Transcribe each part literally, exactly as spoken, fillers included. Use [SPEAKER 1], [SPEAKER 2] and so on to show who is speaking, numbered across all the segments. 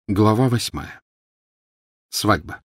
[SPEAKER 1] Глава восьмая. Свадьба.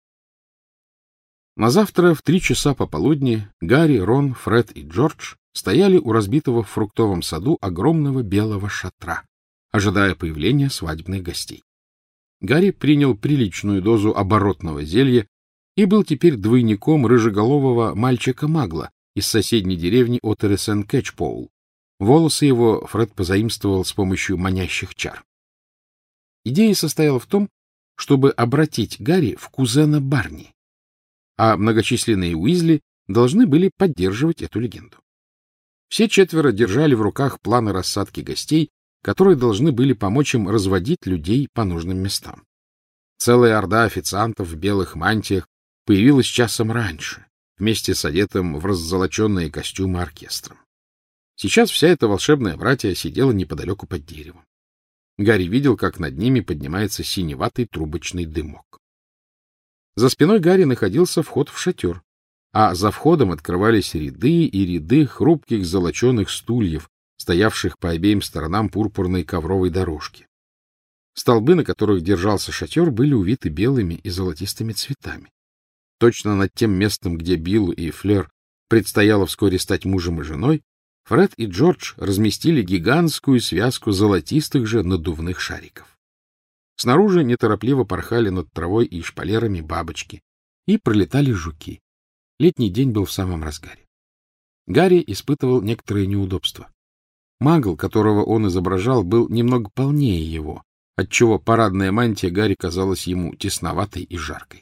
[SPEAKER 1] На завтра в три часа пополудни Гарри, Рон, Фред и Джордж стояли у разбитого в фруктовом саду огромного белого шатра, ожидая появления свадебных гостей. Гарри принял приличную дозу оборотного зелья и был теперь двойником рыжеголового мальчика-магла из соседней деревни Отересен-Кэтчпоул. Волосы его Фред позаимствовал с помощью манящих чар. Идея состояла в том, чтобы обратить Гарри в кузена Барни, а многочисленные Уизли должны были поддерживать эту легенду. Все четверо держали в руках планы рассадки гостей, которые должны были помочь им разводить людей по нужным местам. Целая орда официантов в белых мантиях появилась часом раньше, вместе с одетым в раззолоченные костюмы оркестром. Сейчас вся эта волшебная братья сидела неподалеку под деревом. Гарри видел, как над ними поднимается синеватый трубочный дымок. За спиной Гарри находился вход в шатер, а за входом открывались ряды и ряды хрупких золоченых стульев, стоявших по обеим сторонам пурпурной ковровой дорожки. Столбы, на которых держался шатер, были увиты белыми и золотистыми цветами. Точно над тем местом, где Биллу и Флёр предстояло вскоре стать мужем и женой, Фред и Джордж разместили гигантскую связку золотистых же надувных шариков. Снаружи неторопливо порхали над травой и шпалерами бабочки, и пролетали жуки. Летний день был в самом разгаре. Гарри испытывал некоторые неудобства. Магл, которого он изображал, был немного полнее его, отчего парадная мантия Гарри казалась ему тесноватой и жаркой.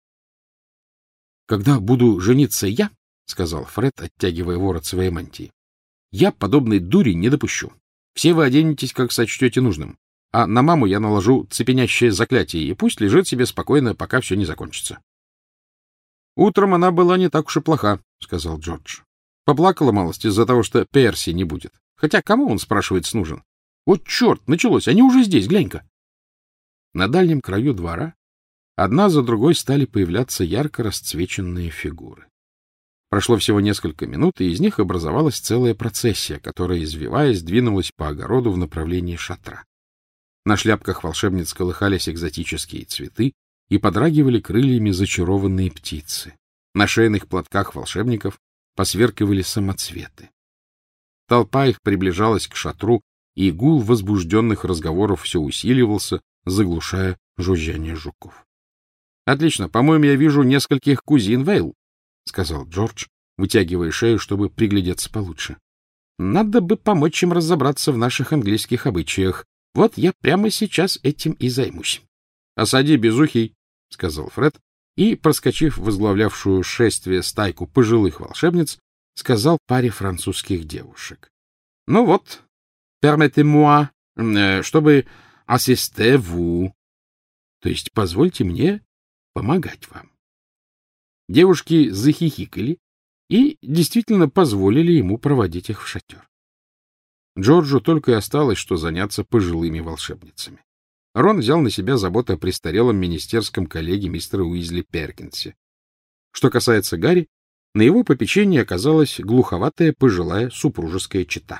[SPEAKER 1] — Когда буду жениться я, — сказал Фред, оттягивая ворот своей мантии, — я подобной дури не допущу. Все вы оденетесь, как сочтете нужным, а на маму я наложу цепенящее заклятие, и пусть лежит себе спокойно, пока все не закончится. — Утром она была не так уж и плоха, — сказал Джордж. Поплакала малость из-за того, что Перси не будет. Хотя кому он, спрашивается, нужен? Вот черт, началось, они уже здесь, глянь-ка. На дальнем краю двора одна за другой стали появляться ярко расцвеченные фигуры. Прошло всего несколько минут, и из них образовалась целая процессия, которая, извиваясь, двинулась по огороду в направлении шатра. На шляпках волшебниц колыхались экзотические цветы и подрагивали крыльями зачарованные птицы. На шейных платках волшебников посверкивали самоцветы. Толпа их приближалась к шатру, и гул возбужденных разговоров все усиливался, заглушая жужжание жуков. — Отлично, по-моему, я вижу нескольких кузин Вейл, — сказал Джордж, вытягивая шею, чтобы приглядеться получше. — Надо бы помочь им разобраться в наших английских обычаях. Вот я прямо сейчас этим и займусь. — Осади, безухий, — сказал Фред, и, проскочив возглавлявшую шествие стайку пожилых волшебниц, сказал паре французских девушек. — Ну вот, permettez-moi, чтобы assister vous, то есть позвольте мне помогать вам. Девушки захихикали и действительно позволили ему проводить их в шатер. Джорджу только и осталось, что заняться пожилыми волшебницами. Рон взял на себя заботу о престарелом министерском коллеге мистера Уизли Перкинсе. Что касается Гарри, на его попечении оказалась глуховатая пожилая супружеская чета.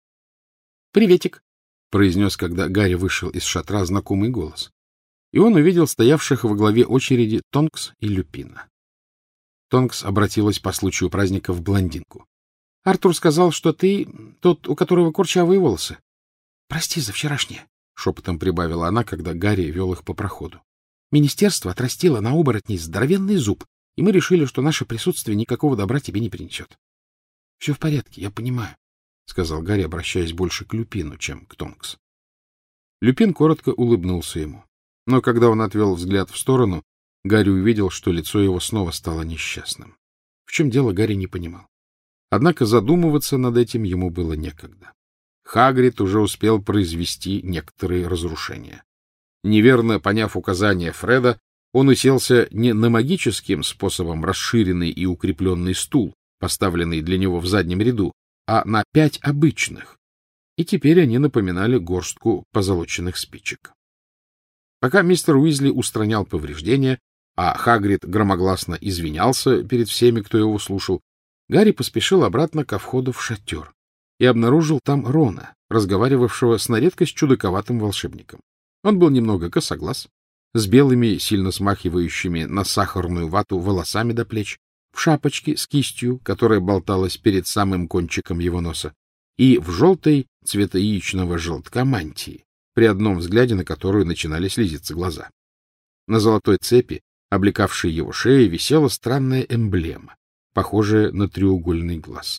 [SPEAKER 1] — Приветик, — произнес, когда Гарри вышел из шатра знакомый голос, и он увидел стоявших во главе очереди Тонкс и Люпина. Тонкс обратилась по случаю праздника в блондинку. — Артур сказал, что ты тот, у которого курчавые волосы. — Прости за вчерашнее, — шепотом прибавила она, когда Гарри вел их по проходу. — Министерство отрастило на оборотней здоровенный зуб, и мы решили, что наше присутствие никакого добра тебе не принесет. — Все в порядке, я понимаю, — сказал Гарри, обращаясь больше к Люпину, чем к Тонкс. Люпин коротко улыбнулся ему, но когда он отвел взгляд в сторону, Гарри увидел, что лицо его снова стало несчастным. В чем дело, Гарри не понимал. Однако задумываться над этим ему было некогда. Хагрид уже успел произвести некоторые разрушения. Неверно поняв указания Фреда, он уселся не на магическим способом расширенный и укрепленный стул, поставленный для него в заднем ряду, а на пять обычных, и теперь они напоминали горстку позолоченных спичек. Пока мистер Уизли устранял повреждения, а Хагрид громогласно извинялся перед всеми, кто его слушал, Гарри поспешил обратно ко входу в шатер и обнаружил там Рона, разговаривавшего с на редкость чудаковатым волшебником. Он был немного косоглаз, с белыми, сильно смахивающими на сахарную вату волосами до плеч, в шапочке с кистью, которая болталась перед самым кончиком его носа, и в желтой цвета яичного желтка мантии, при одном взгляде на которую начинали слезиться глаза. На золотой цепи, облекавшей его шею, висела странная эмблема, похожая на треугольный глаз.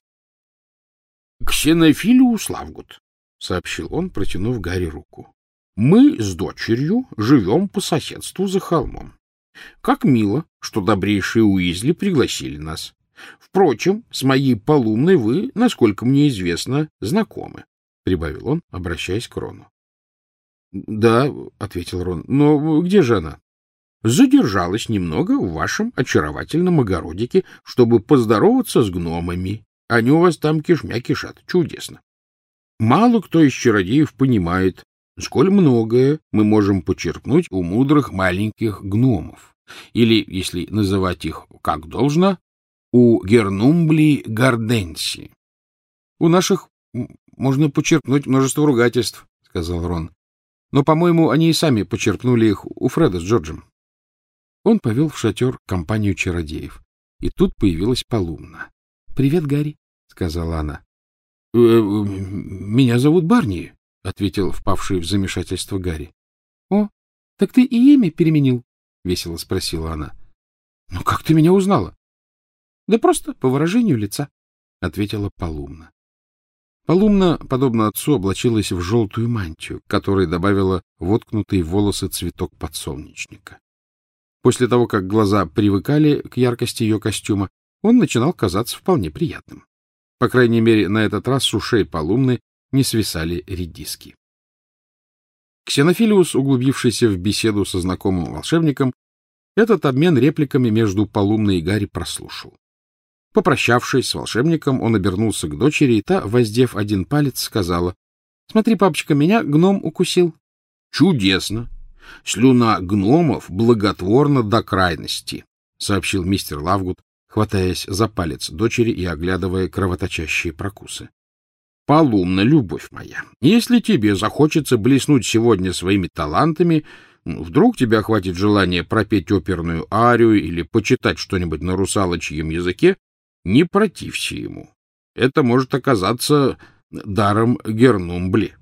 [SPEAKER 1] — Ксенофилиус Лавгут, — сообщил он, протянув Гарри руку. — Мы с дочерью живем по соседству за холмом. Как мило, что добрейшие Уизли пригласили нас. Впрочем, с моей Полумной вы, насколько мне известно, знакомы, — прибавил он, обращаясь к Рону. — Да, — ответил Рон, — но где же она? — Задержалась немного в вашем очаровательном огородике, чтобы поздороваться с гномами. Они у вас там кишмя кишат. Чудесно. Мало кто из чародеев понимает, сколь многое мы можем почерпнуть у мудрых маленьких гномов, или, если называть их как должно, у Гернумбли Гарденси. — У наших можно почерпнуть множество ругательств, — сказал Рон. — Но, по-моему, они и сами почерпнули их у Фреда с Джорджем. Он повел в шатер компанию чародеев, и тут появилась Полумна. — Привет, Гарри, — сказала она. — Меня зовут Барни, — ответил впавший в замешательство Гарри. — О, так ты и имя переменил? — весело спросила она. — Ну, как ты меня узнала? — Да просто по выражению лица, — ответила Полумна. Полумна, подобно отцу, облачилась в желтую мантию, к которой добавила воткнутый в волосы цветок подсолнечника. После того, как глаза привыкали к яркости ее костюма, он начинал казаться вполне приятным. По крайней мере, на этот раз с ушей Полумны не свисали редиски. Ксенофилиус, углубившийся в беседу со знакомым волшебником, этот обмен репликами между Полумной и Гарри прослушал. Попрощавшись с волшебником, он обернулся к дочери, и та, воздев один палец, сказала: — Смотри, папочка, меня гном укусил. — Чудесно! Слюна гномов благотворна до крайности, — сообщил мистер Лавгуд, хватаясь за палец дочери и оглядывая кровоточащие прокусы. — Полумна, любовь моя, если тебе захочется блеснуть сегодня своими талантами, вдруг тебя хватит желания пропеть оперную арию или почитать что-нибудь на русалочьем языке, не протився ему. Это может оказаться даром Гернумбли.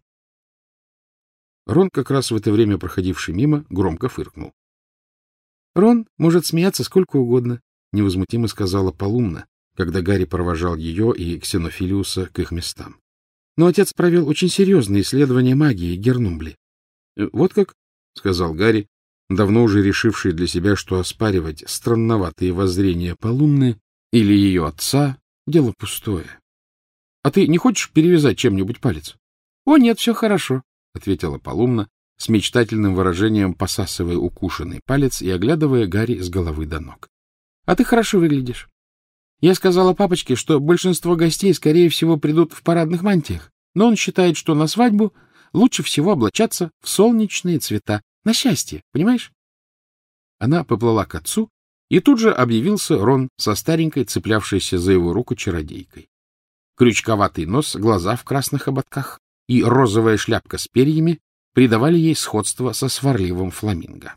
[SPEAKER 1] Рон, как раз в это время проходивший мимо, громко фыркнул. — Рон может смеяться сколько угодно, — невозмутимо сказала Полумна, когда Гарри провожал ее и Ксенофилиуса к их местам. — Но отец провел очень серьезные исследования магии Гернумбли. — Вот как, — сказал Гарри, давно уже решивший для себя, что оспаривать странноватые воззрения Полумны или ее отца — дело пустое. — А ты не хочешь перевязать чем-нибудь палец? — О, нет, все хорошо, — ответила Полумна, с мечтательным выражением посасывая укушенный палец и оглядывая Гарри с головы до ног. — А ты хорошо выглядишь. Я сказала папочке, что большинство гостей, скорее всего, придут в парадных мантиях, но он считает, что на свадьбу лучше всего облачаться в солнечные цвета, на счастье, понимаешь? Она поплыла к отцу, и тут же объявился Рон со старенькой, цеплявшейся за его руку чародейкой. Крючковатый нос, глаза в красных ободках и розовая шляпка с перьями придавали ей сходство со сварливым фламинго.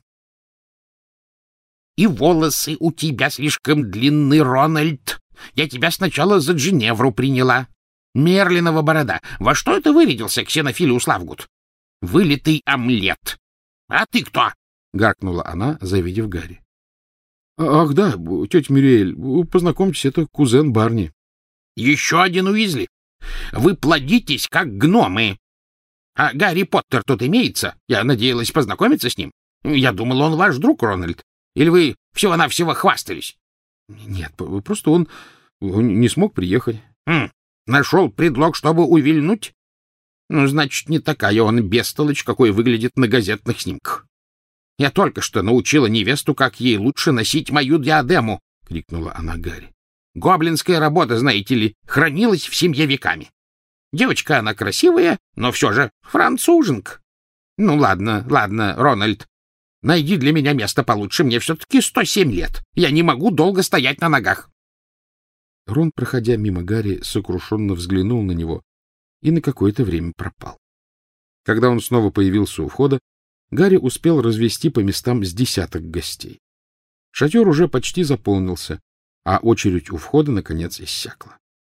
[SPEAKER 1] — И волосы у тебя слишком длинны, Рональд. Я тебя сначала за Джиневру приняла. Мерлинова борода. Во что это вырядился Ксенофилиус Лавгут? Вылитый омлет. А ты кто? — гаркнула она, завидев Гарри. — Ах да, тетя Мюриэль, познакомьтесь, это кузен Барни. — Еще один Уизли. Вы плодитесь, как гномы. А Гарри Поттер тут имеется? Я надеялась познакомиться с ним. Я думал, он ваш друг, Рональд. Или вы всего-навсего хвастались? — Нет, просто он, он не смог приехать. Хм, — Нашел предлог, чтобы увильнуть? Ну, значит, не такая он бестолочь, какой выглядит на газетных снимках. — Я только что научила невесту, как ей лучше носить мою диадему, — крикнула она Гарри. — Гоблинская работа, знаете ли, хранилась в семье веками. Девочка она красивая, но все же француженка. Ну, ладно, ладно, Рональд, найди для меня место получше, мне все-таки сто семь лет. Я не могу долго стоять на ногах. Рон, проходя мимо Гарри, сокрушенно взглянул на него и на какое-то время пропал. Когда он снова появился у входа, Гарри успел развести по местам с десяток гостей. Шатер уже почти заполнился, а очередь у входа, наконец, иссякла.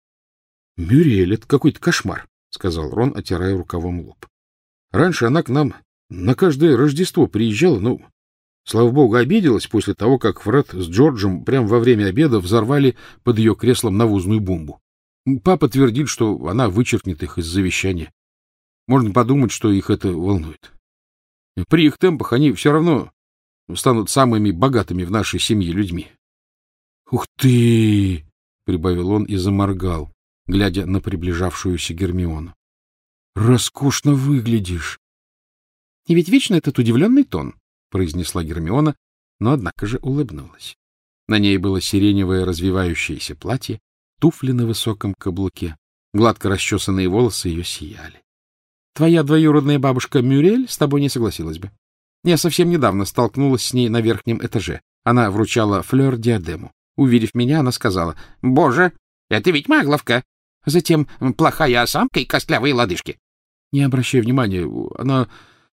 [SPEAKER 1] — Мюриэль, это какой-то кошмар, — сказал Рон, отирая рукавом лоб. — Раньше она к нам на каждое Рождество приезжала, но, слава богу, обиделась после того, как Фред с Джорджем прямо во время обеда взорвали под ее креслом навозную бомбу. Папа твердит, что она вычеркнет их из завещания. Можно подумать, что их это волнует. При их темпах они все равно станут самыми богатыми в нашей семье людьми. — Ух ты! — прибавил он и заморгал, глядя на приближавшуюся Гермиону. — Роскошно выглядишь! — И ведь вечно этот удивленный тон, — произнесла Гермиона, но, однако же, улыбнулась. На ней было сиреневое развивающееся платье, туфли на высоком каблуке, гладко расчесанные волосы ее сияли. Твоя двоюродная бабушка Мюриэль с тобой не согласилась бы. Я совсем недавно столкнулась с ней на верхнем этаже. Она вручала флёр-диадему. Увидев меня, она сказала: «Боже, это ведь магловка!» Затем «плохая осанка и костлявые лодыжки». — Не обращай внимания, она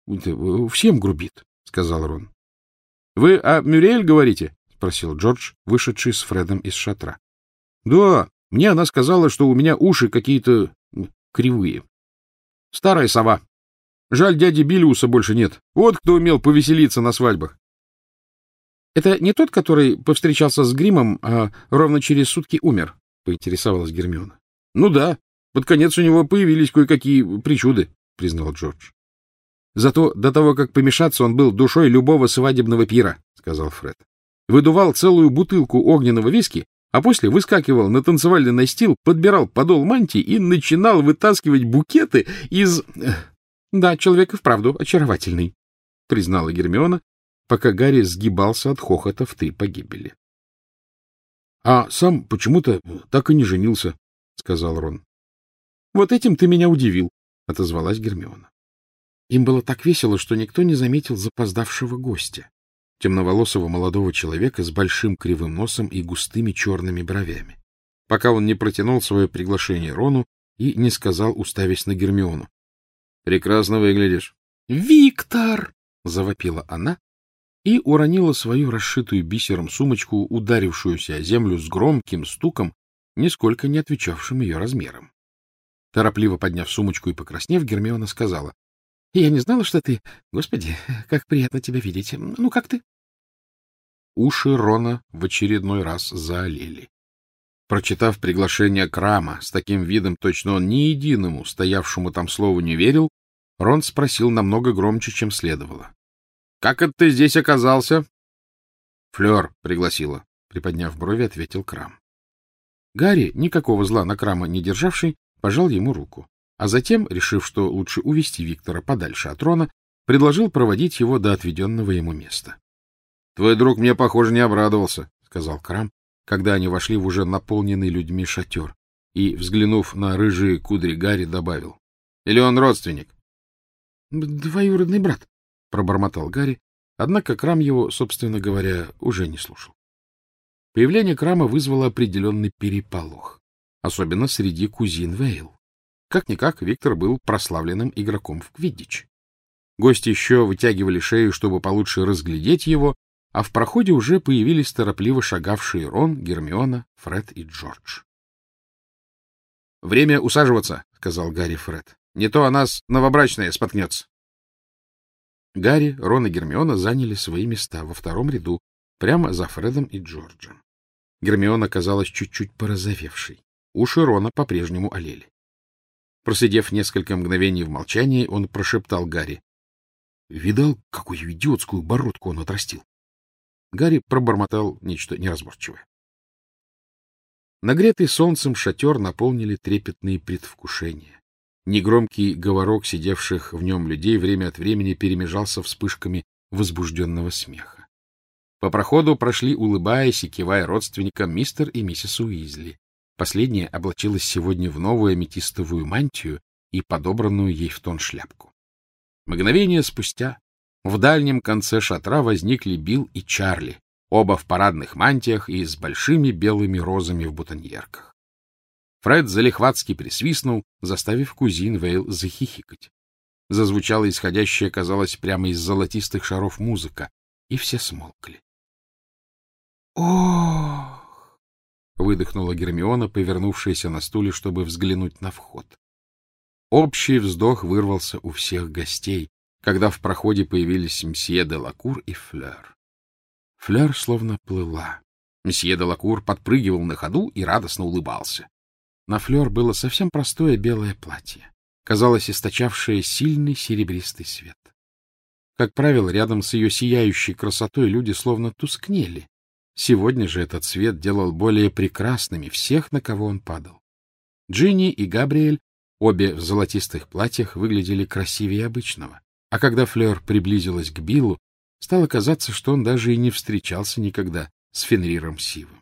[SPEAKER 1] всем грубит, — сказал Рон. — Вы о Мюриэль говорите? — спросил Джордж, вышедший с Фредом из шатра. — Да, мне она сказала, что у меня уши какие-то кривые. Старая сова. Жаль, дяди Билиуса больше нет. Вот кто умел повеселиться на свадьбах. — Это не тот, который повстречался с гримом, а ровно через сутки умер? — поинтересовалась Гермиона. — Ну да, под конец у него появились кое-какие причуды, — признал Джордж. — Зато до того, как помешаться, он был душой любого свадебного пира, — сказал Фред. Выдувал целую бутылку огненного виски, а после выскакивал на танцевальный настил, подбирал подол мантии и начинал вытаскивать букеты из... — Да, человек и вправду очаровательный, — признала Гермиона, пока Гарри сгибался от хохота в три погибели. — А сам почему-то так и не женился, — сказал Рон. — Вот этим ты меня удивил, — отозвалась Гермиона. Им было так весело, что никто не заметил запоздавшего гостя, темноволосого молодого человека с большим кривым носом и густыми черными бровями, пока он не протянул свое приглашение Рону и не сказал, уставясь на Гермиону: — Прекрасно выглядишь. — Виктор! — завопила она и уронила свою расшитую бисером сумочку, ударившуюся о землю с громким стуком, нисколько не отвечавшим ее размерам. Торопливо подняв сумочку и покраснев, Гермиона сказала: — Я не знала, что ты... Господи, как приятно тебя видеть. Ну, как ты? Уши Рона в очередной раз заолели. Прочитав приглашение Крама с таким видом, точно он ни единому стоявшему там слову не верил, Рон спросил намного громче, чем следовало: — Как это ты здесь оказался? — Флёр пригласила, — приподняв брови, ответил Крам. Гарри, никакого зла на Крама не державший, пожал ему руку, а затем, решив, что лучше увести Виктора подальше от Рона, предложил проводить его до отведенного ему места. — Твой друг мне, похоже, не обрадовался, — сказал Крам, когда они вошли в уже наполненный людьми шатер, и, взглянув на рыжие кудри Гарри, добавил: — Или он родственник? — Двоюродный брат, — пробормотал Гарри, однако Крам его, собственно говоря, уже не слушал. Появление Крама вызвало определенный переполох, особенно среди кузин Вейл. Как-никак Виктор был прославленным игроком в квиддич. Гости еще вытягивали шею, чтобы получше разглядеть его, а в проходе уже появились торопливо шагавшие Рон, Гермиона, Фред и Джордж. — Время усаживаться, — сказал Гарри Фред. — Не то о нас новобрачная споткнется. Гарри, Рон и Гермиона заняли свои места во втором ряду, прямо за Фредом и Джорджем. Гермиона казалась чуть-чуть порозовевшей. Уши Рона по-прежнему олели. Просидев несколько мгновений в молчании, он прошептал Гарри: — Видал, какую идиотскую бородку он отрастил? Гарри пробормотал нечто неразборчивое. Нагретый солнцем шатер наполнили трепетные предвкушения. Негромкий говорок сидевших в нем людей время от времени перемежался вспышками возбужденного смеха. По проходу прошли, улыбаясь и кивая родственникам, мистер и миссис Уизли. Последняя облачилась сегодня в новую аметистовую мантию и подобранную ей в тон шляпку. Мгновение спустя в дальнем конце шатра возникли Билл и Чарли, оба в парадных мантиях и с большими белыми розами в бутоньерках. Фред залихватски присвистнул, заставив кузин Вейл захихикать. Зазвучала исходящая, казалось, прямо из золотистых шаров музыка, и все смолкли. «Ох!» — выдохнула Гермиона, повернувшаяся на стуле, чтобы взглянуть на вход. Общий вздох вырвался у всех гостей, когда в проходе появились мсье де Лакур и Флёр. Флёр словно плыла. Мсье де Лакур подпрыгивал на ходу и радостно улыбался. На Флёр было совсем простое белое платье, казалось, источавшее сильный серебристый свет. Как правило, рядом с ее сияющей красотой люди словно тускнели. Сегодня же этот свет делал более прекрасными всех, на кого он падал. Джинни и Габриэль, обе в золотистых платьях, выглядели красивее обычного. А когда Флёр приблизилась к Биллу, стало казаться, что он даже и не встречался никогда с Фенриром Сивым.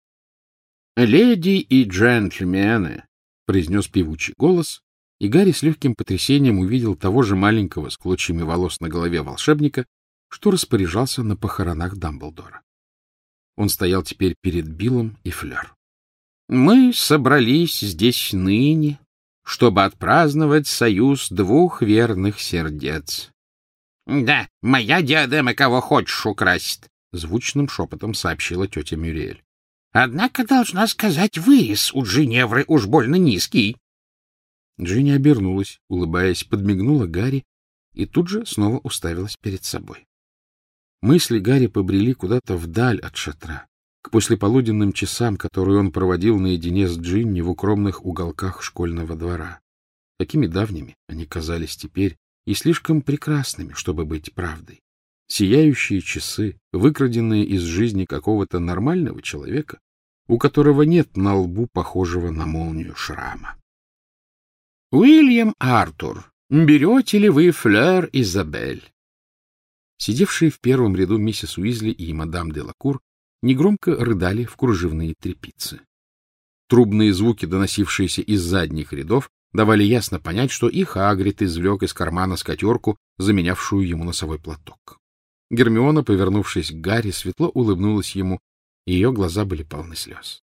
[SPEAKER 1] — Леди и джентльмены! — произнес певучий голос, и Гарри с легким потрясением увидел того же маленького с клочьями волос на голове волшебника, что распоряжался на похоронах Дамблдора. Он стоял теперь перед Биллом и Флёр. — Мы собрались здесь ныне, чтобы отпраздновать союз двух верных сердец. — Да, моя диадема кого хочешь украсит, — звучным шепотом сообщила тетя Мюриэль. — Однако, должна сказать, вырез у Джиневры уж больно низкий. Джинни обернулась, улыбаясь, подмигнула Гарри и тут же снова уставилась перед собой. Мысли Гарри побрели куда-то вдаль от шатра, к послеполуденным часам, которые он проводил наедине с Джинни в укромных уголках школьного двора. Такими давними они казались теперь и слишком прекрасными, чтобы быть правдой. Сияющие часы, выкраденные из жизни какого-то нормального человека, у которого нет на лбу похожего на молнию шрама. — Уильям Артур, берете ли вы Флёр Изабель? Сидевшие в первом ряду миссис Уизли и мадам де Лакур негромко рыдали в кружевные тряпицы. Трубные звуки, доносившиеся из задних рядов, давали ясно понять, что и Хагрид извлек из кармана скатерку, заменявшую ему носовой платок. Гермиона, повернувшись к Гарри, светло улыбнулась ему, и ее глаза были полны слез.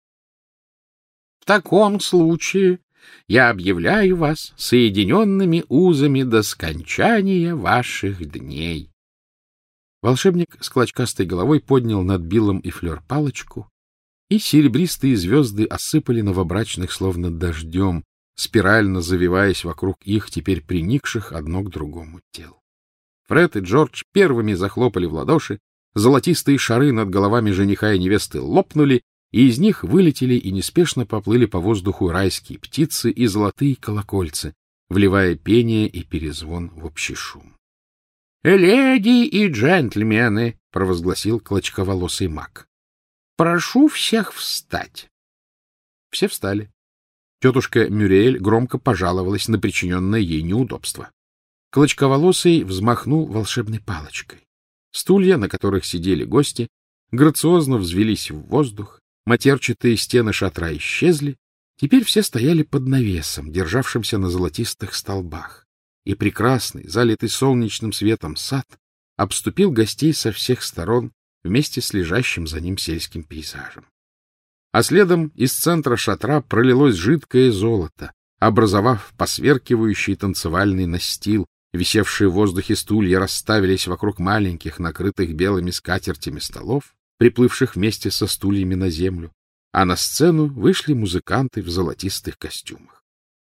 [SPEAKER 1] — В таком случае я объявляю вас соединенными узами до скончания ваших дней. Волшебник с клочкастой головой поднял над Биллом и Флёр палочку, и серебристые звезды осыпали новобрачных словно дождем, спирально завиваясь вокруг их, теперь приникших одно к другому тел. Фред и Джордж первыми захлопали в ладоши, золотистые шары над головами жениха и невесты лопнули, и из них вылетели и неспешно поплыли по воздуху райские птицы и золотые колокольцы, вливая пение и перезвон в общий шум. — Леди и джентльмены! — провозгласил клочковолосый маг. — Прошу всех встать. Все встали. Тетушка Мюриэль громко пожаловалась на причиненное ей неудобство. Клочковолосый взмахнул волшебной палочкой. Стулья, на которых сидели гости, грациозно взвелись в воздух, матерчатые стены шатра исчезли, теперь все стояли под навесом, державшимся на золотистых столбах, и прекрасный, залитый солнечным светом сад обступил гостей со всех сторон вместе с лежащим за ним сельским пейзажем. А следом из центра шатра пролилось жидкое золото, образовав посверкивающий танцевальный настил. Висевшие в воздухе стулья расставились вокруг маленьких, накрытых белыми скатертями столов, приплывших вместе со стульями на землю, а на сцену вышли музыканты в золотистых костюмах.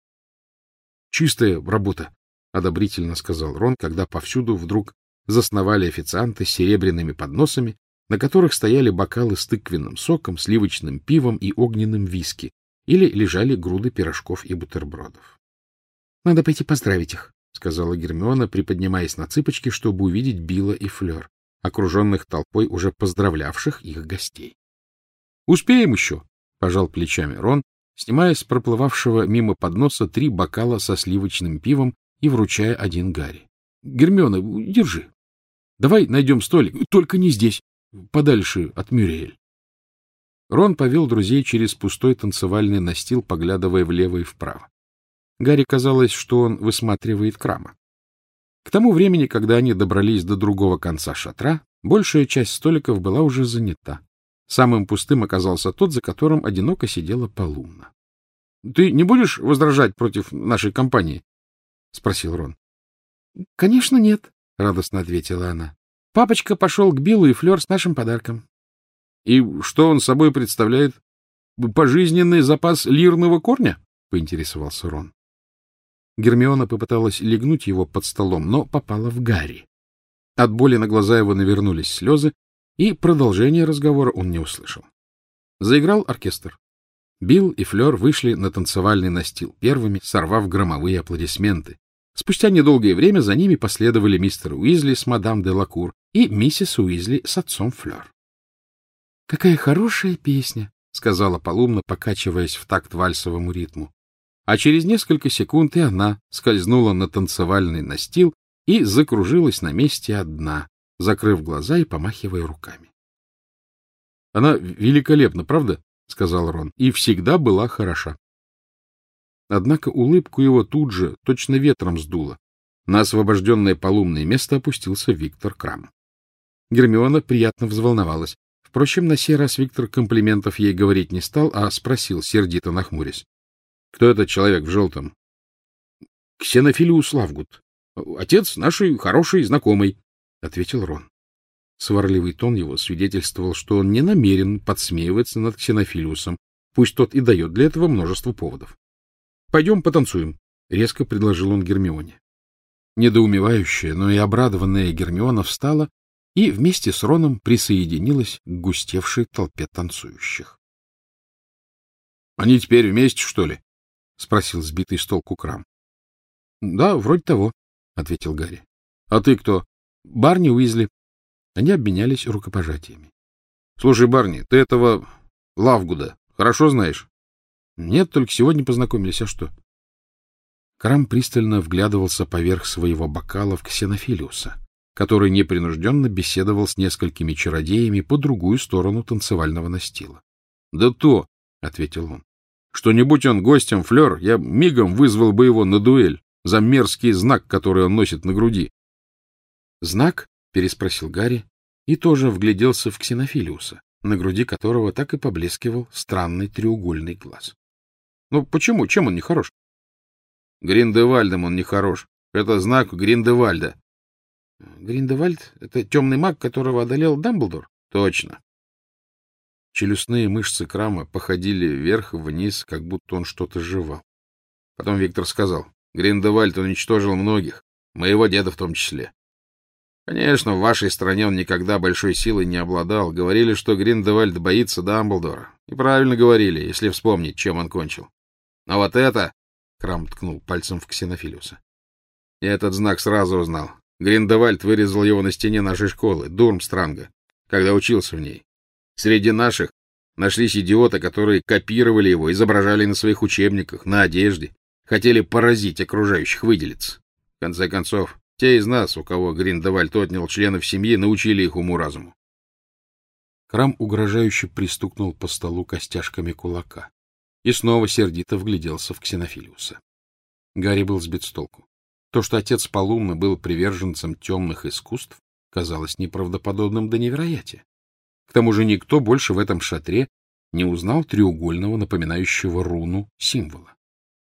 [SPEAKER 1] — Чистая работа, — одобрительно сказал Рон, когда повсюду вдруг засновали официанты с серебряными подносами, на которых стояли бокалы с тыквенным соком, сливочным пивом и огненным виски, или лежали груды пирожков и бутербродов. — Надо пойти поздравить их, — сказала Гермиона, приподнимаясь на цыпочки, чтобы увидеть Билла и Флёр, окруженных толпой уже поздравлявших их гостей. — Успеем еще, — пожал плечами Рон, снимая с проплывавшего мимо подноса три бокала со сливочным пивом и вручая один Гарри. — Гермиона, держи. Давай найдем столик, только не здесь, подальше от Мюриэль. Рон повел друзей через пустой танцевальный настил, поглядывая влево и вправо. Гарри казалось, что он высматривает Крама. К тому времени, когда они добрались до другого конца шатра, большая часть столиков была уже занята. Самым пустым оказался тот, за которым одиноко сидела Полумна. — Ты не будешь возражать против нашей компании? — спросил Рон. — Конечно, нет, — радостно ответила она. — Папочка пошел к Биллу и Флёр с нашим подарком. — И что он собой представляет? Пожизненный запас лирного корня? — поинтересовался Рон. Гермиона попыталась легнуть его под столом, но попала в Гарри. От боли на глаза его навернулись слезы, и продолжение разговора он не услышал. Заиграл оркестр. Билл и Флёр вышли на танцевальный настил первыми, сорвав громовые аплодисменты. Спустя недолгое время за ними последовали мистер Уизли с мадам де Лакур и миссис Уизли с отцом Флёр. — Какая хорошая песня! — сказала Полумна, покачиваясь в такт вальсовому ритму. А через несколько секунд и она скользнула на танцевальный настил и закружилась на месте одна, закрыв глаза и помахивая руками. — Она великолепна, правда? — сказал Рон, — и всегда была хороша. Однако улыбку его тут же точно ветром сдуло. На освобожденное Полумное место опустился Виктор Крам. Гермиона приятно взволновалась. Впрочем, на сей раз Виктор комплиментов ей говорить не стал, а спросил, сердито нахмурясь: — Кто этот человек в желтом? — Ксенофилиус Лавгуд. Отец нашей хорошей знакомой, — ответил Рон. Сварливый тон его свидетельствовал, что он не намерен подсмеиваться над Ксенофилиусом, пусть тот и дает для этого множество поводов. — Пойдем потанцуем, — резко предложил он Гермионе. Недоумевающая, но и обрадованная Гермиона встала и вместе с Роном присоединилась к густевшей толпе танцующих. — Они теперь вместе, что ли? — спросил сбитый с толку Крам. — Да, вроде того, — ответил Гарри. — А ты кто? — Барни Уизли. Они обменялись рукопожатиями. — Слушай, Барни, ты этого Лавгуда хорошо знаешь? — Нет, только сегодня познакомились, а что? Крам пристально вглядывался поверх своего бокала в Ксенофилиуса, который непринужденно беседовал с несколькими чародеями по другую сторону танцевального настила. — Да то, — ответил он, — что не будь он гостем Флёр, я мигом вызвал бы его на дуэль за мерзкий знак, который он носит на груди. — Знак? — переспросил Гарри и тоже вгляделся в Ксенофилиуса, на груди которого так и поблескивал странный треугольный глаз. — Ну почему? Чем он не хорош? — Гриндевальдом он не хорош. Это знак Гриндевальда. — Гриндевальд — это темный маг, которого одолел Дамблдор? — Точно. Челюстные мышцы Крама походили вверх-вниз, как будто он что-то жевал. Потом Виктор сказал: — Гриндевальд уничтожил многих, моего деда в том числе. Конечно, в вашей стране он никогда большой силой не обладал. Говорили, что Гриндевальд боится Дамблдора. И правильно говорили, если вспомнить, чем он кончил. Но вот это... — Крам ткнул пальцем в Ксенофилиуса. — Я этот знак сразу узнал. Гриндевальд вырезал его на стене нашей школы, Дурмстранга, когда учился в ней. Среди наших нашлись идиоты, которые копировали его, изображали на своих учебниках, на одежде, хотели поразить окружающих, выделиться. В конце концов, те из нас, у кого Гриндевальд отнял членов семьи, научили их уму-разуму. Крам угрожающе пристукнул по столу костяшками кулака и снова сердито вгляделся в Ксенофилиуса. Гарри был сбит с толку. То, что отец Полумны был приверженцем темных искусств, казалось неправдоподобным до невероятия. К тому же никто больше в этом шатре не узнал треугольного, напоминающего руну, символа.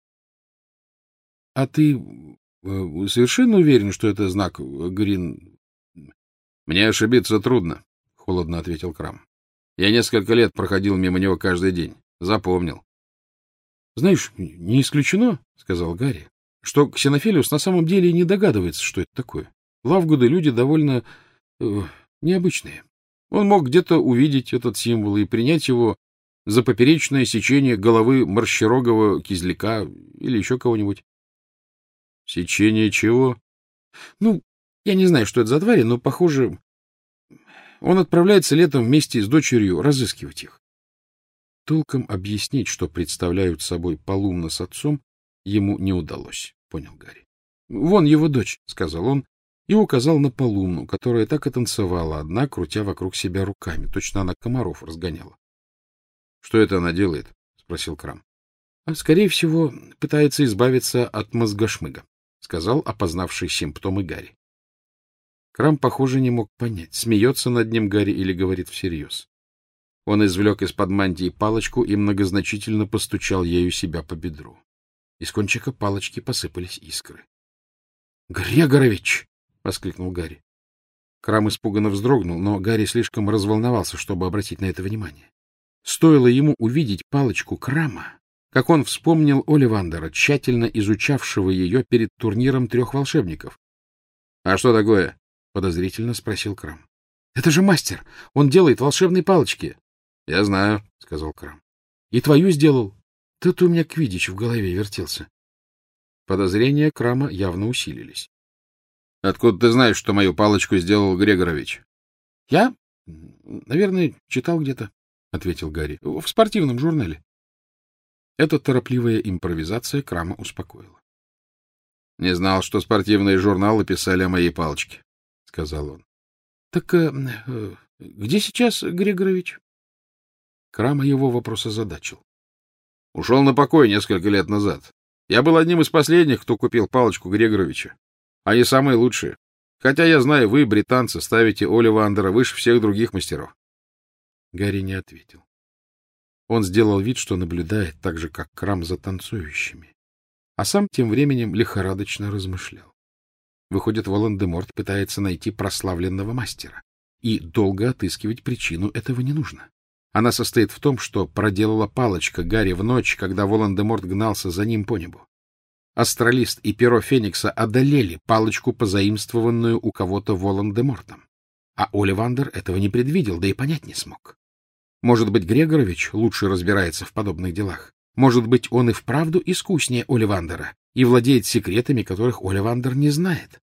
[SPEAKER 1] — А ты совершенно уверен, что это знак Грин... — Мне ошибиться трудно, — холодно ответил Крам. — Я несколько лет проходил мимо него каждый день. Запомнил. — Знаешь, не исключено, — сказал Гарри, — что Ксенофилиус на самом деле и не догадывается, что это такое. Лавгуды люди довольно э, необычные. Он мог где-то увидеть этот символ и принять его за поперечное сечение головы морщерогого кизляка или еще кого-нибудь. — Сечение чего? — Ну, я не знаю, что это за твари, но, похоже, он отправляется летом вместе с дочерью разыскивать их. Толком объяснить, что представляют собой Полумна с отцом, ему не удалось, — понял Гарри. — Вон его дочь, — сказал он, и указал на Полумну, которая так и танцевала одна, крутя вокруг себя руками. Точно она комаров разгоняла. — Что это она делает? — спросил Крам. — Скорее всего, пытается избавиться от мозгошмыга, — сказал опознавший симптомы Гарри. Крам, похоже, не мог понять, смеется над ним Гарри или говорит всерьез. Он извлек из-под мантии палочку и многозначительно постучал ею себя по бедру. Из кончика палочки посыпались искры. — Грегорович! — воскликнул Гарри. Крам испуганно вздрогнул, но Гарри слишком разволновался, чтобы обратить на это внимание. Стоило ему увидеть палочку Крама, как он вспомнил Оливандера, тщательно изучавшего ее перед турниром трех волшебников. — А что такое? — подозрительно спросил Крам. — Это же мастер! Он делает волшебные палочки! — Я знаю, — сказал Крам. — И твою сделал. Тут у меня квиддич в голове вертелся. Подозрения Крама явно усилились. — Откуда ты знаешь, что мою палочку сделал Грегорович? — Я, наверное, читал где-то, — ответил Гарри, — в спортивном журнале. Эта торопливая импровизация Крама успокоила. — Не знал, что спортивные журналы писали о моей палочке, — сказал он. — Так э, э, где сейчас Грегорович? Крама его вопрос озадачил. — Ушел на покой несколько лет назад. Я был одним из последних, кто купил палочку Грегоровича. Они самые лучшие. Хотя я знаю, вы, британцы, ставите Оливандера выше всех других мастеров. Гарри не ответил. Он сделал вид, что наблюдает так же, как Крам, за танцующими, а сам тем временем лихорадочно размышлял. Выходит, Волан-де-Морт пытается найти прославленного мастера, и долго отыскивать причину этого не нужно. Она состоит в том, что проделала палочка Гарри в ночь, когда Волан-де-Морт гнался за ним по небу. Астралист и перо Феникса одолели палочку, позаимствованную у кого-то Волан-де-Мортом. А Оливандер этого не предвидел, да и понять не смог. Может быть, Грегорович лучше разбирается в подобных делах. Может быть, он и вправду искуснее Оливандера и владеет секретами, которых Оливандер не знает.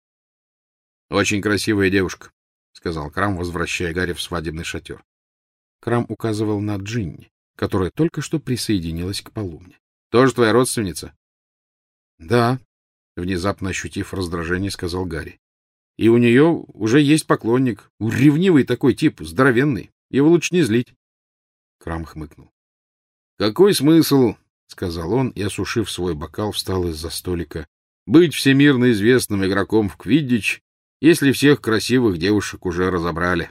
[SPEAKER 1] — Очень красивая девушка, — сказал Крам, возвращая Гарри в свадебный шатер. Крам указывал на Джинни, которая только что присоединилась к Полумне. — Тоже твоя родственница? — Да, — внезапно ощутив раздражение, сказал Гарри. — И у нее уже есть поклонник. Ревнивый такой тип, здоровенный. Его лучше не злить. Крам хмыкнул. — Какой смысл, — сказал он, и, осушив свой бокал, встал из-за столика, — быть всемирно известным игроком в квиддич, если всех красивых девушек уже разобрали.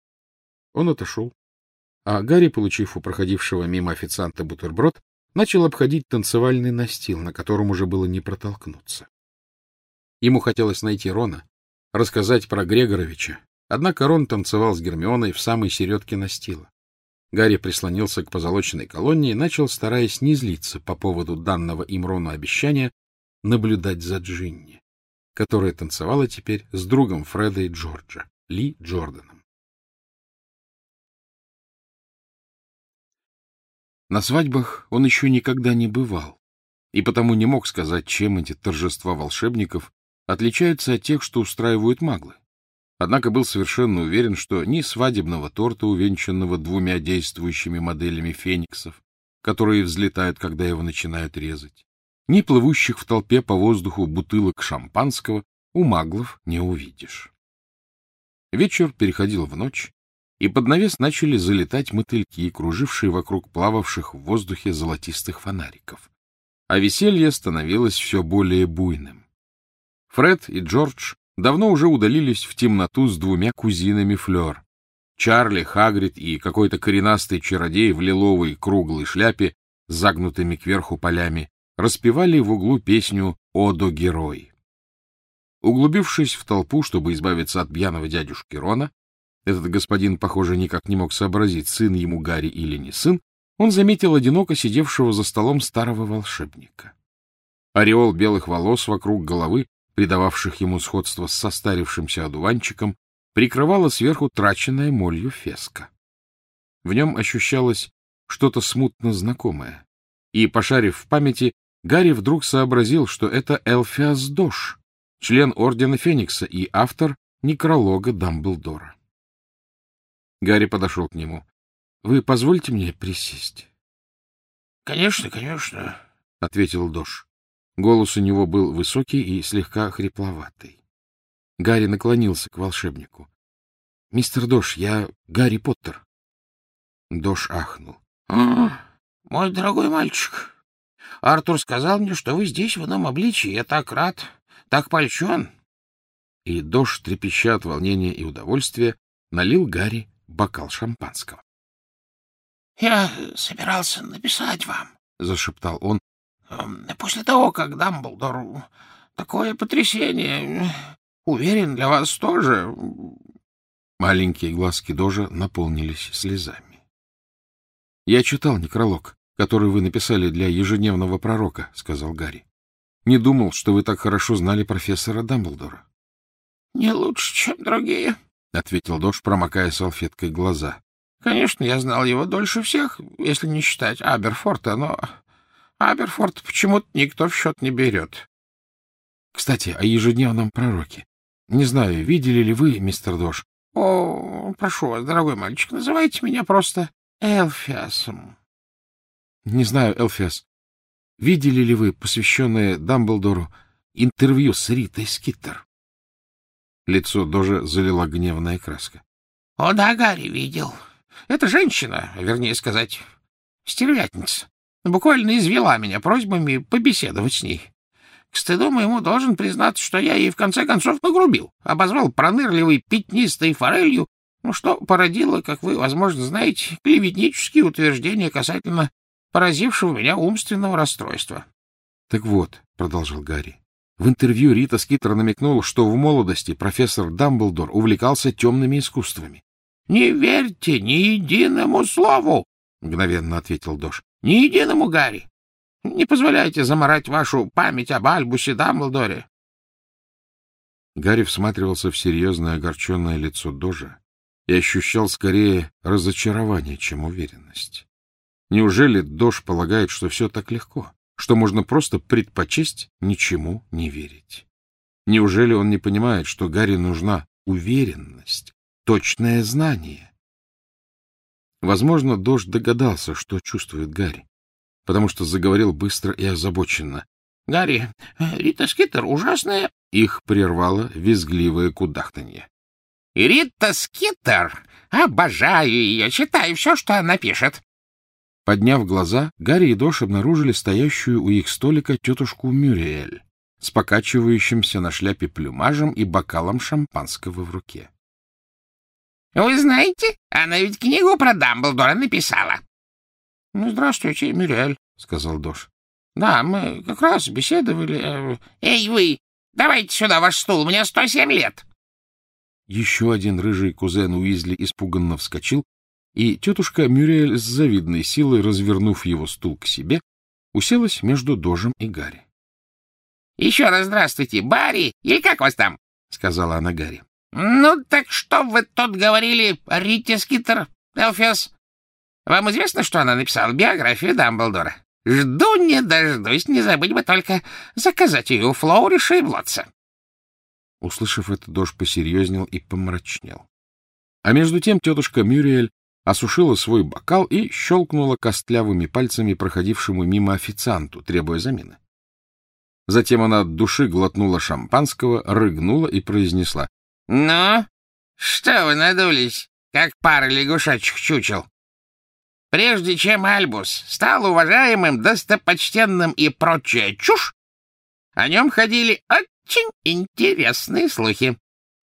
[SPEAKER 1] Он отошел, а Гарри, получив у проходившего мимо официанта бутерброд, начал обходить танцевальный настил, на котором уже было не протолкнуться. Ему хотелось найти Рона, рассказать про Грегоровича, однако Рон танцевал с Гермионой в самой середке настила. Гарри прислонился к позолоченной колонне и начал, стараясь не злиться по поводу данного им Рону обещания, наблюдать за Джинни, которая танцевала теперь с другом Фреда и Джорджа, Ли Джорданом. На свадьбах он еще никогда не бывал, и потому не мог сказать, чем эти торжества волшебников отличаются от тех, что устраивают маглы. Однако был совершенно уверен, что ни свадебного торта, увенчанного двумя действующими моделями фениксов, которые взлетают, когда его начинают резать, ни плывущих в толпе по воздуху бутылок шампанского у маглов не увидишь. Вечер переходил в ночь, и под навес начали залетать мотыльки, кружившие вокруг плававших в воздухе золотистых фонариков. А веселье становилось все более буйным. Фред и Джордж давно уже удалились в темноту с двумя кузинами Флёр. Чарли, Хагрид и какой-то коренастый чародей в лиловой круглой шляпе с загнутыми кверху полями распевали в углу песню «Одо герой». Углубившись в толпу, чтобы избавиться от пьяного дядюшки Рона, этот господин, похоже, никак не мог сообразить, сын ему Гарри или не сын, он заметил одиноко сидевшего за столом старого волшебника. Ореол белых волос вокруг головы, придававших ему сходство с состарившимся одуванчиком, прикрывала сверху траченная молью феска. В нем ощущалось что-то смутно знакомое, и, пошарив в памяти, Гарри вдруг сообразил, что это Элфиас Дош, член Ордена Феникса и автор некролога Дамблдора. Гарри подошел к нему. — Вы позвольте мне присесть? — Конечно, конечно, — ответил Дош. Голос у него был высокий и слегка хрипловатый. Гарри наклонился к волшебнику. — Мистер Дош, я Гарри Поттер. Дош ахнул. — А, мой дорогой мальчик, Артур сказал мне, что вы здесь в ином обличии. Я так рад, так польщен. И Дош, трепеща от волнения и удовольствия, налил Гарри бокал шампанского. — Я собирался написать вам, — зашептал он, — после того, как Дамблдор
[SPEAKER 2] такое потрясение. Уверен, для вас тоже.
[SPEAKER 1] Маленькие глазки Дожа наполнились слезами. — Я читал некролог, который вы написали для ежедневного пророка, — сказал Гарри. — Не думал, что вы так хорошо знали профессора Дамблдора.
[SPEAKER 2] — Не лучше, чем другие,
[SPEAKER 1] — ответил Дож, промокая салфеткой глаза.
[SPEAKER 2] — Конечно, я знал его дольше всех, если не считать Аберфорта, но Аберфорд почему-то никто в счет не берет.
[SPEAKER 1] — Кстати, о ежедневном пророке. Не знаю, видели ли вы, мистер Дож?
[SPEAKER 2] — О, прошу вас, дорогой мальчик, называйте меня просто Элфиасом.
[SPEAKER 1] — Не знаю, Элфиас. Видели ли вы посвященное Дамблдору интервью с Ритой Скиттер? Лицо Дожа залила гневная краска.
[SPEAKER 2] — О да, Гарри, видел. Эта женщина, вернее сказать, стервятница, буквально извела меня просьбами побеседовать с ней. К стыду моему должен признаться, что я ей в конце концов нагрубил, обозвал пронырливой пятнистой форелью, ну, что породило, как вы, возможно, знаете, клеветнические утверждения касательно поразившего меня умственного расстройства.
[SPEAKER 1] — Так вот, — продолжал Гарри, — в интервью Рита Скиттер намекнула, что в молодости профессор Дамблдор увлекался темными искусствами.
[SPEAKER 2] — Не верьте ни единому слову, — мгновенно ответил Дож. — Ни единому, Гарри. Не позволяйте заморать вашу память об Альбусе Дамблдоре.
[SPEAKER 1] Гарри всматривался в серьезное огорченное лицо Дожа и ощущал скорее разочарование, чем уверенность. Неужели Дож полагает, что все так легко, что можно просто предпочесть ничему не верить? Неужели он не понимает, что Гарри нужна уверенность, точное знание? Возможно, Дож догадался, что чувствует Гарри, потому что заговорил быстро и озабоченно.
[SPEAKER 2] — Гарри, Рита Скиттер ужасная...
[SPEAKER 1] Их прервало визгливое кудахтанье.
[SPEAKER 2] — Рита Скиттер! Обожаю ее, читаю все, что она пишет.
[SPEAKER 1] Подняв глаза, Гарри и Дож обнаружили стоящую у их столика тетушку Мюриэль с покачивающимся на шляпе плюмажем и бокалом шампанского в руке.
[SPEAKER 2] — Вы знаете, она ведь книгу про Дамблдора написала. — Ну, здравствуйте, Мюриэль, — сказал Дож. — Да, мы как раз беседовали... — Эй, вы, давайте сюда ваш стул, мне сто семь лет.
[SPEAKER 1] Еще один рыжий кузен Уизли испуганно вскочил, и тетушка Мюриэль с завидной силой, развернув его стул к себе, уселась между Дожем и Гарри.
[SPEAKER 2] — Еще раз здравствуйте, Барри, или как вас там? — сказала она Гарри. — Ну, так что вы тут говорили о Рите Скиттер, Элфиас? Вам известно, что она написала биографию Дамблдора? Жду не дождусь, не забыть бы только заказать ее у Флоуриша и Блотса.
[SPEAKER 1] Услышав это, Дож посерьезнел и помрачнел. А между тем тетушка Мюриэль осушила свой бокал и щелкнула костлявыми пальцами проходившему мимо официанту, требуя замены. Затем она от души глотнула шампанского, рыгнула и произнесла: — Ну, что вы надулись, как пара лягушачьих чучел? Прежде чем Альбус стал уважаемым, достопочтенным и прочая чушь, о нем ходили очень интересные слухи.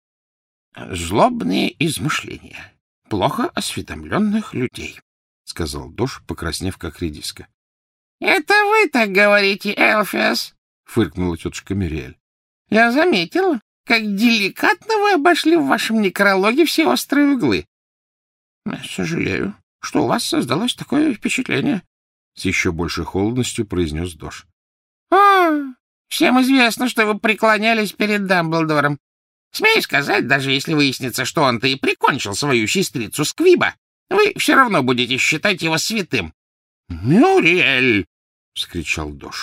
[SPEAKER 1] Злобные измышления плохо осведомленных людей, — сказал Дож, покраснев как редиска. — Это вы так говорите, Элфиас, — фыркнула тетушка Мюриэль. — Я заметила, как деликатно вы обошли в вашем некрологе все острые углы. — Сожалею, что у вас создалось такое впечатление, — с еще большей холодностью произнес Дож. — А, всем известно, что вы преклонялись перед Дамблдором. Смею сказать, даже если выяснится, что он-то и прикончил свою сестрицу Сквиба, вы все равно будете считать его святым. — Мюриэль! — вскричал Дож.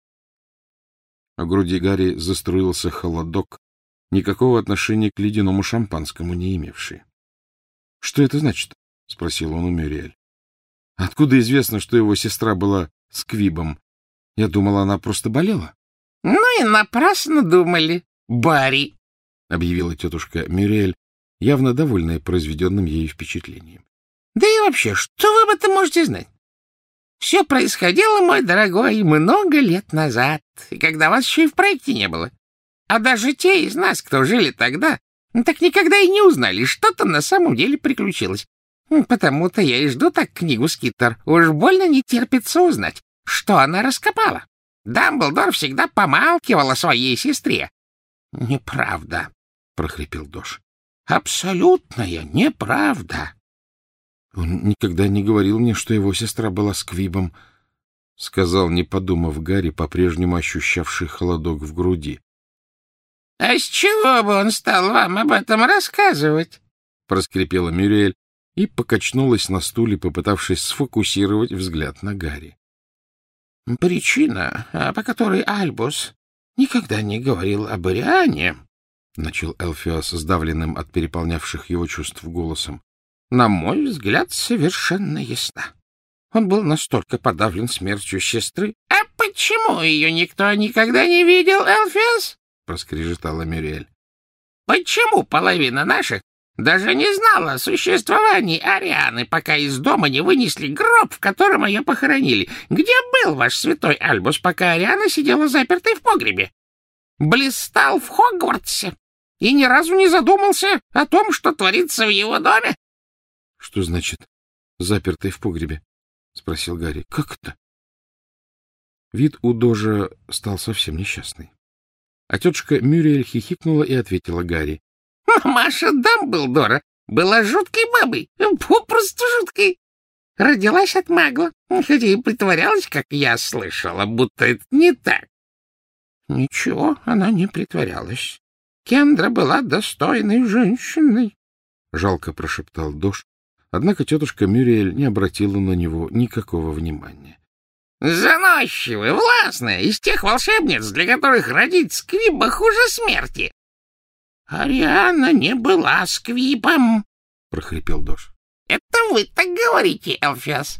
[SPEAKER 1] В груди Гарри заструился холодок, никакого отношения к ледяному шампанскому не имевший. — Что это значит? — спросил он у Мюриэль. — Откуда известно, что его сестра была Сквибом? Я думала, она просто болела.
[SPEAKER 2] — Ну и напрасно думали, Барри, — объявила тетушка Мюриэль,
[SPEAKER 1] явно довольная произведенным ею впечатлением.
[SPEAKER 2] — Да и вообще, что вы об этом можете знать? Все происходило, мой дорогой, много лет назад, и когда вас еще и в проекте не было. А даже те из нас, кто жили тогда, так никогда и не узнали, что-то на самом деле приключилось. Потому-то я и жду так книгу Скиттер. Уж больно не терпится узнать, что она раскопала. Дамблдор всегда помалкивал о своей сестре. — Неправда, — прохрипел Дош. — Абсолютная неправда.
[SPEAKER 1] — Он никогда не говорил мне, что его сестра была сквибом, — сказал, не подумав Гарри, по-прежнему ощущавший холодок в груди.
[SPEAKER 2] — А с чего бы он стал вам об этом рассказывать?
[SPEAKER 1] — проскрипела Мюриэль и покачнулась на стуле, попытавшись сфокусировать взгляд на Гарри.
[SPEAKER 2] — Причина, по которой Альбус никогда не говорил об Ариане, — начал Элфиас сдавленным от переполнявших его чувств голосом, — на мой взгляд, совершенно ясна. Он был настолько подавлен смертью сестры. — А почему ее никто никогда не видел, Элфиас? — проскрежетала Мюриэль. — Почему половина наших даже не знала о существовании Арианы, пока из дома не вынесли гроб, в котором ее похоронили? Где был ваш святой Альбус, пока Ариана сидела запертой в погребе? Блистал в Хогвартсе и ни разу не задумался о том, что творится в его доме?
[SPEAKER 1] — Что значит «запертой в погребе»? — спросил Гарри. — Как это? Вид у Дожа стал совсем несчастный. А тетушка Мюриэль хихикнула и ответила Гарри.
[SPEAKER 2] — Маша Дамблдора была жуткой бабой, попросту жуткой. Родилась от магла, хотя и притворялась, как я слышала, будто это не так. Ничего, она не притворялась. Кендра была достойной женщиной, — жалко прошептал Дож.
[SPEAKER 1] Однако тетушка Мюриэль не обратила на него никакого внимания.
[SPEAKER 2] — Заносчивая, властная, из тех волшебниц, для которых родить сквиба хуже смерти. — Ариана не была сквибом, — прохрипел Дож. — Это вы так говорите, Элфиас.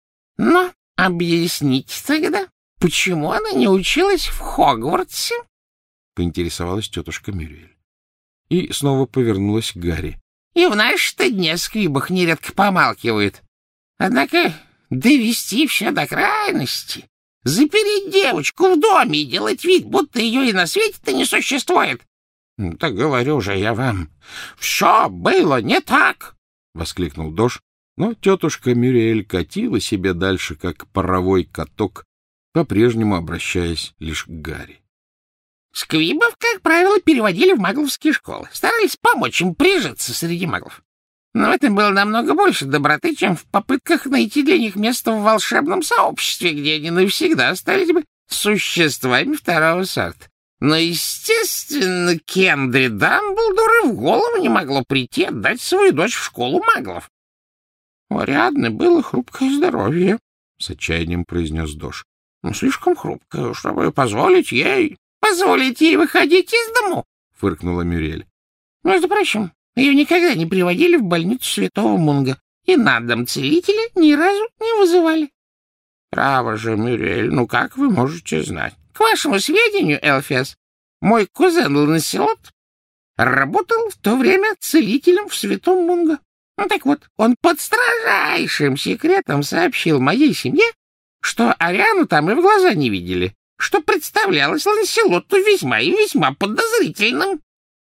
[SPEAKER 2] Но объясните тогда, почему она не училась в Хогвартсе? — поинтересовалась тетушка Мюриэль.
[SPEAKER 1] И снова повернулась к Гарри.
[SPEAKER 2] — И в наши-то дни о сквибах нередко помалкивают. Однако довести все до крайности, запереть девочку в доме и делать вид, будто ее и на свете-то не существует. — Да говорю же я вам, все было не так! — воскликнул Дож,
[SPEAKER 1] но тетушка Мюриэль катила себе дальше, как паровой каток, по-прежнему обращаясь лишь к Гарри.
[SPEAKER 2] Сквибов, как правило, переводили в магловские школы, старались помочь им прижиться среди маглов. Но в этом было намного больше доброты, чем в попытках найти для них место в волшебном сообществе, где они навсегда остались бы существами второго сорта. Но, естественно, Кендре Дамблдор и в голову не могло прийти отдать свою дочь в школу маглов. — У Ариадны было хрупкое здоровье, — с отчаянием произнес Дож. — Слишком хрупкое, чтобы позволить ей... — Позволить ей выходить из дому, — фыркнула Мюриэль. — Между прочим, ее никогда не приводили в больницу Святого Мунга, и на дом целителя ни разу не вызывали. — Право же, Мюриэль, ну как вы можете знать? К вашему сведению, Элфиас, мой кузен Ланселот работал в то время целителем в Святом Мунго. Ну так вот, он под строжайшим секретом сообщил моей семье, что Ариану там и в глаза не видели, что представлялось Ланселоту весьма и весьма подозрительным.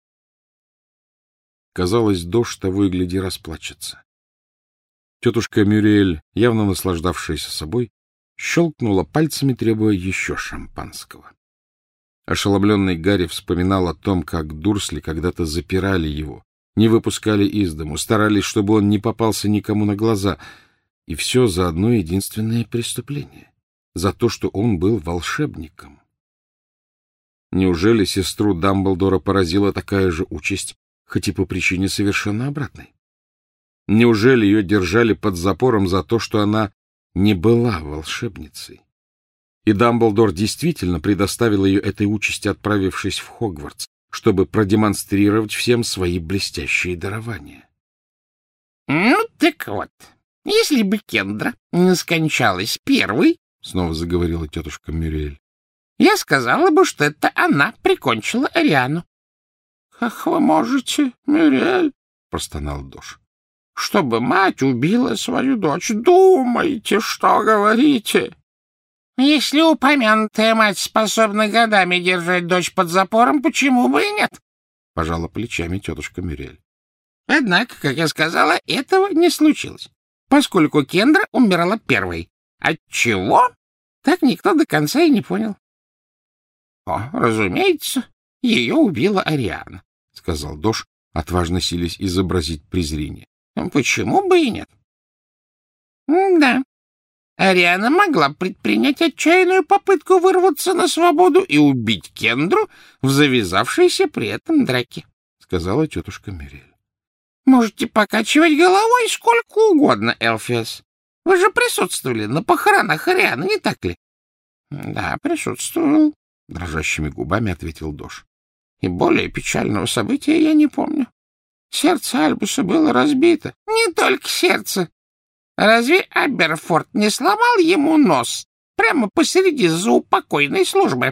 [SPEAKER 1] Казалось, Дож того и гляди расплачется. Тетушка Мюриэль, явно наслаждавшаяся собой, щелкнула пальцами, требуя еще шампанского. Ошеломленный Гарри вспоминал о том, как Дурсли когда-то запирали его, не выпускали из дому, старались, чтобы он не попался никому на глаза, и все за одно единственное преступление. За то, что он был волшебником. Неужели сестру Дамблдора поразила такая же участь, хоть и по причине совершенно обратной? Неужели ее держали под запором за то, что она не была волшебницей? И Дамблдор действительно предоставил ее этой участи, отправившись в Хогвартс, чтобы продемонстрировать всем свои блестящие дарования.
[SPEAKER 2] — Ну так вот, если бы Кендра не скончалась первой, — снова заговорила тетушка Мюриэль, — я сказала бы, что это она прикончила Ариану. — Как вы можете, Мюриэль? — простонал Дож. — Чтобы мать убила свою дочь. Думайте, что говорите. — Если упомянутая мать способна годами держать дочь под запором, почему бы и нет? — пожала плечами тетушка Мюриэль. Однако, как я сказала, этого не случилось, поскольку Кендра умерла первой. Отчего? Так никто до конца и не понял. — О, разумеется, ее убила Ариана,
[SPEAKER 1] — сказал Дош, отважно силясь изобразить презрение.
[SPEAKER 2] — Почему бы и нет? — Да, Ариана могла предпринять отчаянную попытку вырваться на свободу и убить Кендру в завязавшейся при этом драке,
[SPEAKER 1] — сказала тетушка Мюриэль.
[SPEAKER 2] — Можете покачивать головой сколько угодно, Элфиас. Вы же присутствовали на похоронах Арианы, не так ли? — Да, присутствовал, — дрожащими губами ответил Дош. — И более печального события я не помню. Сердце Альбуса было разбито. Не только сердце. Разве Аберфорд не сломал ему нос прямо посреди заупокойной службы?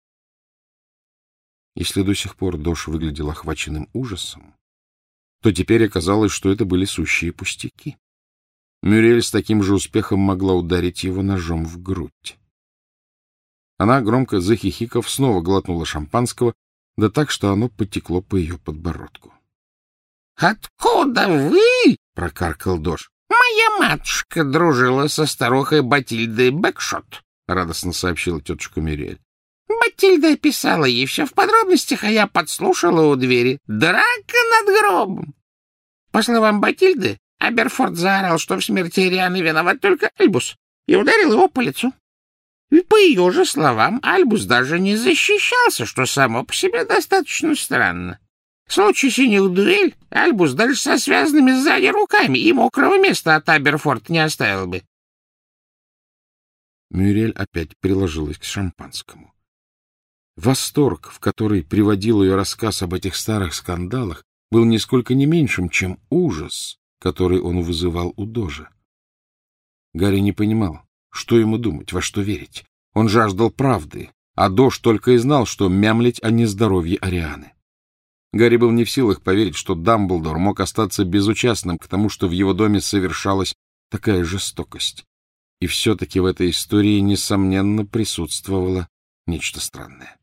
[SPEAKER 1] Если до сих пор Дош выглядел охваченным ужасом, то теперь оказалось, что это были сущие пустяки. Мюриэль с таким же успехом могла ударить его ножом в грудь. Она, громко захихикав, снова глотнула шампанского, да так, что оно потекло по ее подбородку.
[SPEAKER 2] — Откуда вы? — прокаркал Дош. — Моя матушка дружила со старухой Батильдой Бэкшот, — радостно сообщила тетушка Мюриэль. Батильда описала ей все в подробностях, а я подслушала у двери. Драка над гробом. По словам Батильды, Аберфорд заорал, что в смерти Арианы виноват только Альбус, и ударил его по лицу. И по ее же словам, Альбус даже не защищался, что само по себе достаточно странно. В случае синих дуэль, Альбус даже со связанными сзади руками и мокрого места от Аберфорд не оставил бы.
[SPEAKER 1] Мюриэль опять приложилась к шампанскому. Восторг, в который приводил ее рассказ об этих старых скандалах, был нисколько не меньшим, чем ужас, который он вызывал у Дожа. Гарри не понимал, что ему думать, во что верить. Он жаждал правды, а Дож только и знал, что мямлить о нездоровье Арианы. Гарри был не в силах поверить, что Дамблдор мог остаться безучастным к тому, что в его доме совершалась такая жестокость. И все-таки в этой истории, несомненно, присутствовало нечто странное.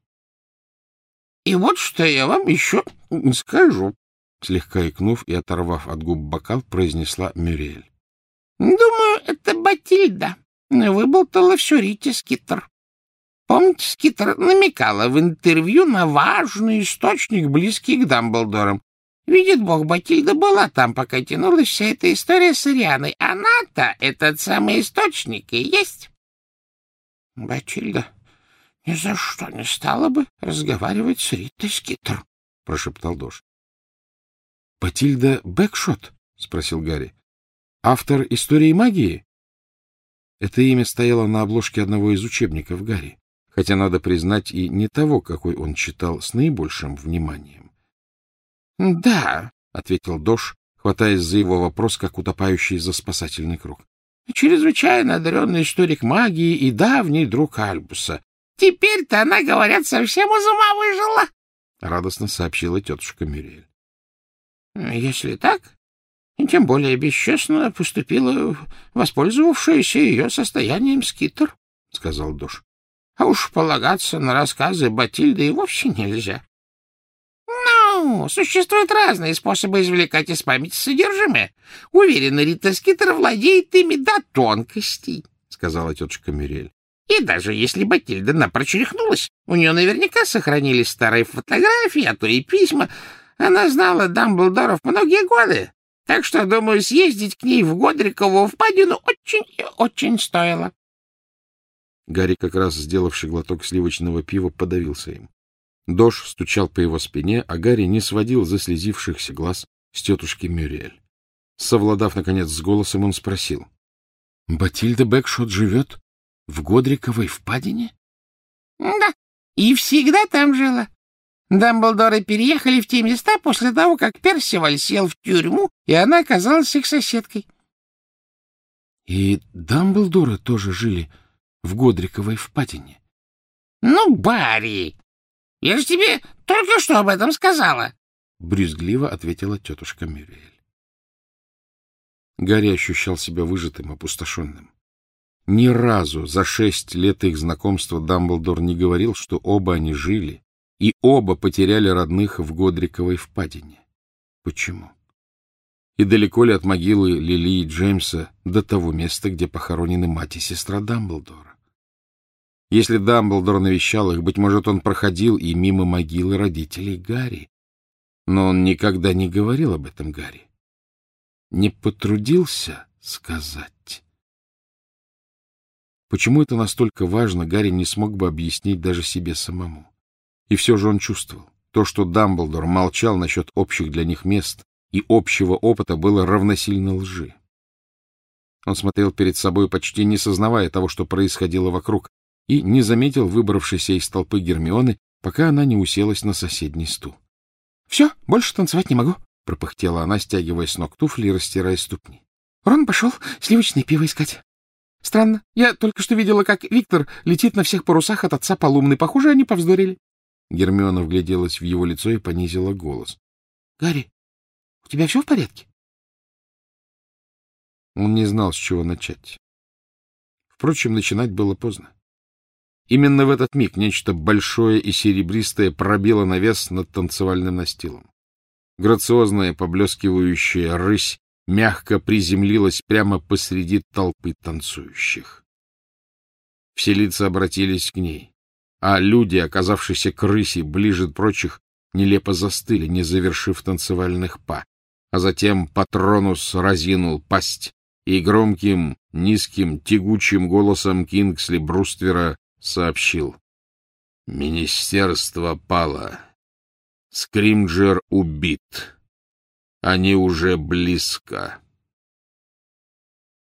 [SPEAKER 2] — И вот что я вам еще скажу,
[SPEAKER 1] — слегка икнув и оторвав от губ бокал, произнесла Мюриэль.
[SPEAKER 2] — Думаю, это Батильда выболтала все Рите Скиттер. Помните, Скиттер намекала в интервью на важный источник, близкий к Дамблдорам. Видит Бог, Батильда была там, пока тянулась вся эта история с Арианой. Она-то этот самый источник и есть. Батильда ни за что не стала бы разговаривать с Ритой Скиттер, — прошептал Дош.
[SPEAKER 1] — Батильда Бэкшот? — спросил Гарри. — Автор истории магии? Это имя стояло на обложке одного из учебников Гарри, хотя, надо признать, и не того, какой он читал с наибольшим вниманием. — Да, — ответил Дош, хватаясь за его вопрос, как утопающий за спасательный круг. — Чрезвычайно одаренный историк магии и давний друг Альбуса.
[SPEAKER 2] Теперь-то она, говорят, совсем из ума выжила,
[SPEAKER 1] — радостно сообщила тетушка Мюриэль.
[SPEAKER 2] — Если так, тем более бесчестно поступила воспользовавшаяся ее состоянием Скиттер, — сказал Дош. — А уж полагаться на рассказы Батильды и вовсе нельзя. — Ну, существуют разные способы извлекать из памяти содержимое. Уверена, Рита Скиттер владеет ими до тонкостей, — сказала тетушка Мюриэль. И даже если Батильда напрочь рехнулась, у нее наверняка сохранились старые фотографии, а то и письма. Она знала Дамблдоров многие годы, так что, думаю, съездить к ней в Годрикову впадину очень и очень стоило.
[SPEAKER 1] Гарри, как раз сделавший глоток сливочного пива, подавился им. Дош стучал по его спине, а Гарри не сводил заслезившихся глаз с тетушки Мюриэль. Совладав, наконец, с голосом, он спросил. — Батильда Бэкшот живет в Годриковой впадине?
[SPEAKER 2] — Да, и всегда там жила. Дамблдоры переехали в те места после того, как Персиваль сел в тюрьму, и она оказалась их соседкой.
[SPEAKER 1] — И Дамблдоры тоже жили в Годриковой впадине?
[SPEAKER 2] — Ну, Барри, я же тебе только что об этом сказала,
[SPEAKER 1] — брюзгливо ответила тетушка Мюриэль. Гарри ощущал себя выжатым, опустошенным. Ни разу за шесть лет их знакомства Дамблдор не говорил, что оба они жили, и оба потеряли родных в Годриковой впадине. Почему? И далеко ли от могилы Лили и Джеймса до того места, где похоронены мать и сестра Дамблдора? Если Дамблдор навещал их, быть может, он проходил и мимо могилы родителей Гарри. Но он никогда не говорил об этом Гарри. Не потрудился сказать. Почему это настолько важно, Гарри не смог бы объяснить даже себе самому. И все же он чувствовал. То, что Дамблдор молчал насчет общих для них мест и общего опыта, было равносильно лжи. Он смотрел перед собой, почти не сознавая того, что происходило вокруг, и не заметил выбравшейся из толпы Гермионы, пока она не уселась на соседний стул. — Все, больше танцевать не могу, — пропыхтела она, стягивая с ног туфли и растирая ступни. — Рон пошел сливочное пиво искать. Странно, я только что видела, как Виктор летит на всех парусах от отца Полумны. Похоже, они повздорили. Гермиона вгляделась в его лицо и понизила голос. — Гарри, у тебя все в порядке? Он не знал, с чего начать. Впрочем, начинать было поздно. Именно в этот миг нечто большое и серебристое пробило навес над танцевальным настилом. Грациозная, поблескивающая рысь мягко приземлилась прямо посреди толпы танцующих. Все лица обратились к ней, а люди, оказавшиеся к рыси ближе прочих, нелепо застыли, не завершив танцевальных па. А затем Патронус разинул пасть и громким, низким, тягучим голосом Кингсли Бруствера сообщил: «Министерство пало. Скримджер убит. Они уже близко».